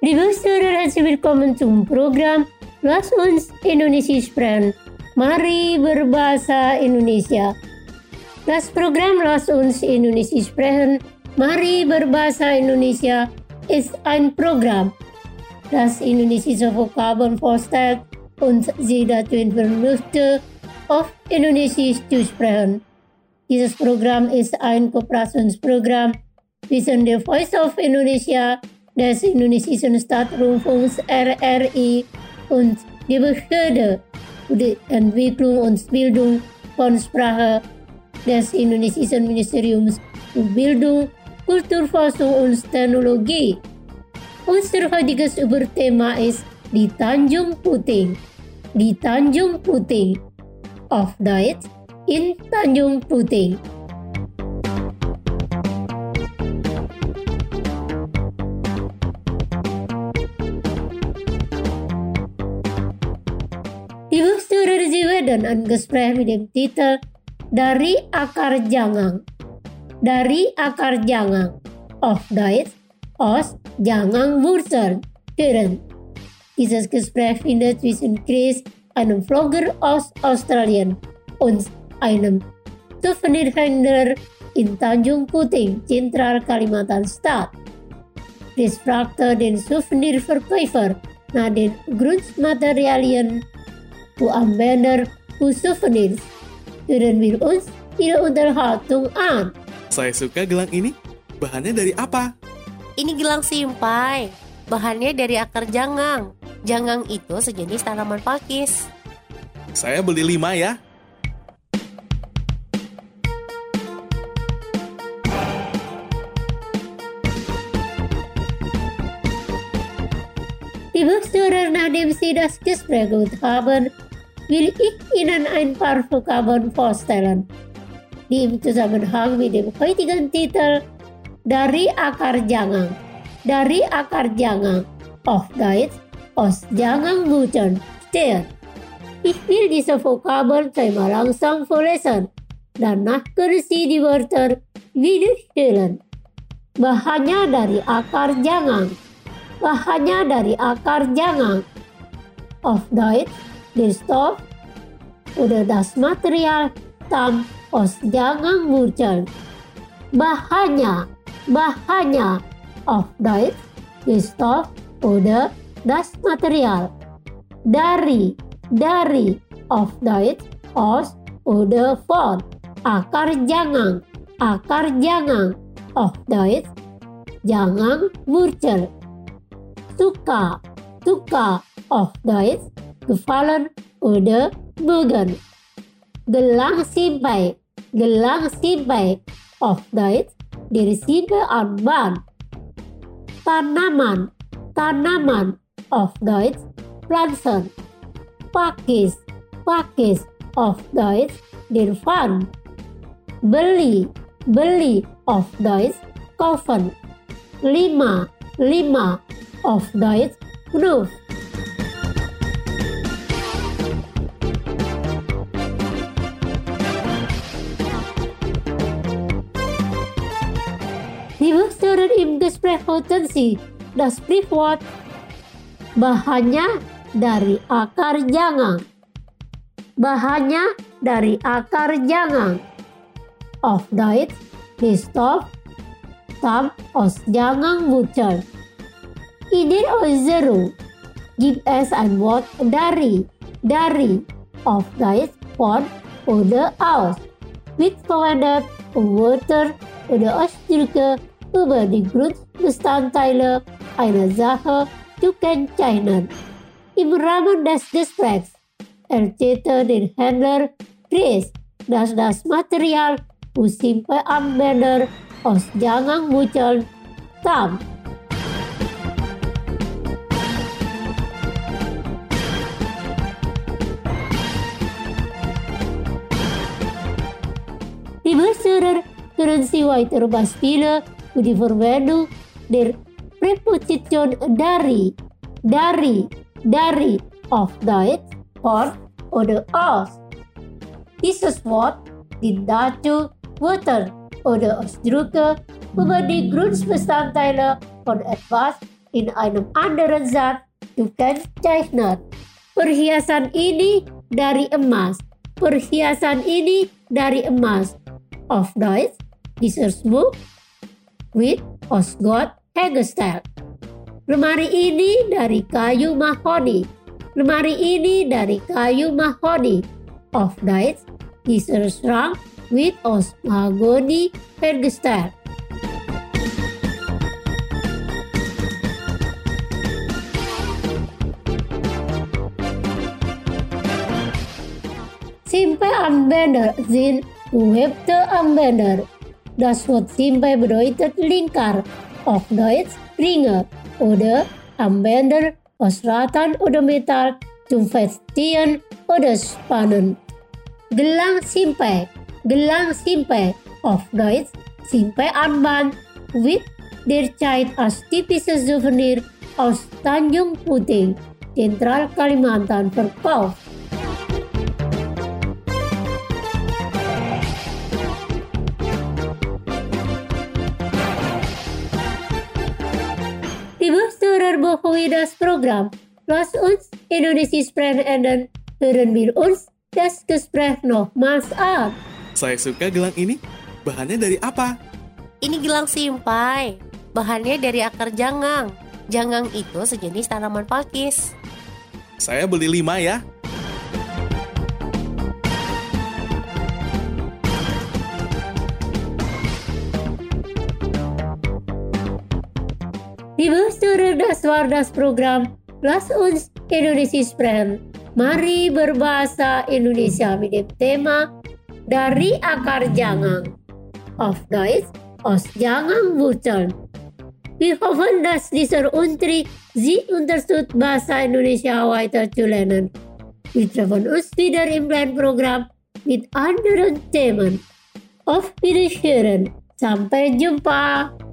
Liebe Zuhörer, herzlich willkommen zum Programm Lass uns Indonesia sprechen. Mari berbahasa Indonesia. Das Programm Lass uns Indonesia sprechen. Mari berbahasa Indonesia ist ein Programm, das indonesische Vokabeln vorstellt und sie dazu informieren möchte, auf Indonesisch zu sprechen. Dieses Programm ist ein Kooperationsprogramm zwischen der Voice of Indonesia, des indonesischen Staatsrundfunks RRI und die Behörde für die Entwicklung und Bildung von Sprache des indonesischen Ministeriums für Bildung, Kulturforschung und Teknologie. Unser heutiges Überthema ist die Tanjung Puting. Die Tanjung Puting. Auf Deutsch in Tanjung Puting. Liebe Zuhörer, Sie werden ein Gespräch mit dem Titel Dari Akar Jangang. Dari Akar Jangang. Auf Deutsch aus Jangang-Wurzeln hören. Dieses Gespräch findet zwischen Chris, einem Vlogger aus Australien, und einem Souvenirhändler in Tanjung Puting, Zentral Kalimantan statt. Chris fragte den Souvenirverkäufer nach den Grundmaterialien für Anwender für Souvenirs. Hören wir uns ihre Unterhaltung an. Saya suka gelang ini. Bahannya dari apa? Ini gelang simpai. Bahannya dari akar jangang. Jangang itu sejenis tanaman pakis. Saya beli 5 ya. Liebe Zuhörer, nachdem Sie das Gespräch gehört haben, will ich Ihnen ein paar Vokabeln vorstellen, die im Zusammenhang mit dem heutigen Titel Dari Akar Jangang. Dari Akar Jangang, auf Deutsch aus Jangang-Wurzeln stehen. Ich will diese Vokabeln zweimal langsam vorlesen, danach können Sie die Wörter wiederholen. Bahannya dari akar jangang. Bahannya dari akar jangang. Auf Deutsch, der Stoff oder das Material stammt aus Jangang-Wurzeln. Bahannya auf Deutsch, der Stoff oder das Material. Dari auf Deutsch, aus oder von. Akar jangang auf Deutsch, Jangang-Wurzel. Suka auf Deutsch, gefallen oder mögen. Gelang simpai auf Deutsch, der Simpeanband. Tanaman auf Deutsch, Pflanzen. Pakis auf Deutsch, der Pfand. Beli auf Deutsch, kaufen. Lima auf Deutsch, Knopf. Liebe Zuhörer, im Gespräch hörten Sie das Sprichwort bahannya dari akar jangang. Bahannya dari akar jangang. Auf Deutsch, die Stoff stammt aus Jangang-Wurzeln. In der Äußerung gibt es ein Wort dari auf Deutsch von oder aus, wird verwendet, um Wörter oder Ausdrücke über die Grundbestandteile einer Sache zu kennzeichnen. Im Rahmen des Gesprächs erzählte der Händler Chris, dass das Material für Simpeanbänder aus Jangang-Wurzeln stammt. Liebe Zuhörer, können Sie weitere Beispiele für die Verwendung der Präposition dari auf Deutsch von oder aus. Dieses Wort dient dazu, Wörter oder Ausdrücke über die Grundbestandteile von etwas in einem anderen Satz gekennzeichnet. Perhiasan ini dari emas. Perhiasan ini dari emas. Auf Deutsch, dieser Schmuck wird aus Gold hergestellt. Lemari ini dari kayu mahoni. Lemari ini dari kayu mahoni. Auf Deutsch, dieser Schrank wird aus Mahagoni hergestellt. Simple Anwender sind gehebte Anwender. Das Wort Simple bedeutet Lingkar, auf Deutsch Ringe oder Anwender aus Ratan oder Metall zum Festziehen oder Spannen. Gelang Simple, auf Deutsch Simple Armband wird derzeit als typisches Souvenir aus Tanjung Puting, Zentral Kalimantan verkauft. Liebe Hörer, bevor wir das Programm Lass uns Indonesia sprechen, hören wir uns das Gespräch nochmals an. Saya suka gelang ini. Bahannya dari apa? Ini gelang simpai. Bahannya dari akar jangang. Jangang itu sejenis tanaman pakis. Saya beli 5 ya. Liebe Hörer, das war das Programm Lass uns Indonesia sprechen. Mari berbahasa Indonesia mit dem Thema dari akar jangang. Auf Deutsch, aus Janganwurzeln. Wir hoffen, dass dieser Unterricht Sie unterstützt, Bahasa Indonesia weiter zu lernen. Wir treffen uns wieder im Lernprogramm mit anderen Themen. Auf Wiederhören. Sampai jumpa.